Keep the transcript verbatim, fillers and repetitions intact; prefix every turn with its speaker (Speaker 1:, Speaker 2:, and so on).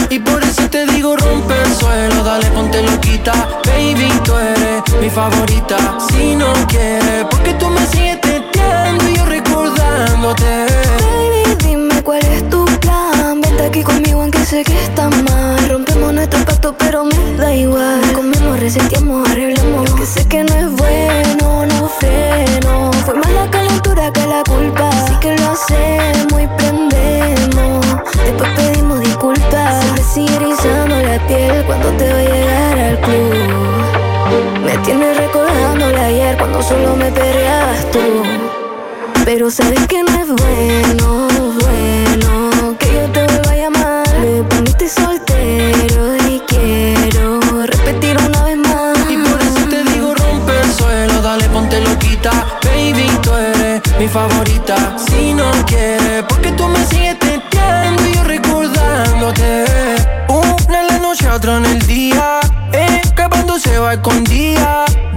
Speaker 1: Y por eso te digo rompe el suelo, dale ponte loquita. Baby, tú eres mi favorita. Si no quieres, porque tú me sigues testeando y yo recordándote.
Speaker 2: Baby, dime cuál es tu plan. Vente aquí conmigo aunque sé que está mal. Rompemos nuestro pacto pero me da igual. Comemos, reseteamos, arreglamos. Que sé que no es bueno, no freno. Fue más la calentura que la culpa. Así que lo hacemos y prendemos. Después pedimos disculpas. Se me sigue erizando la piel cuando te va a llegar al club. Me tienes recordándole ayer cuando solo me perreabas tú. Pero sabes que no es bueno, bueno que yo te vuelva a llamar. Me poniste soltero y quiero repetir una vez más.
Speaker 1: Y por eso te digo rompe el suelo, dale ponte loquita. Baby, tú eres mi favorita. Si no quieres, porque tú me sigues testeando y yo recordándote. Una en la noche, otra en el día, escapando se va escondida.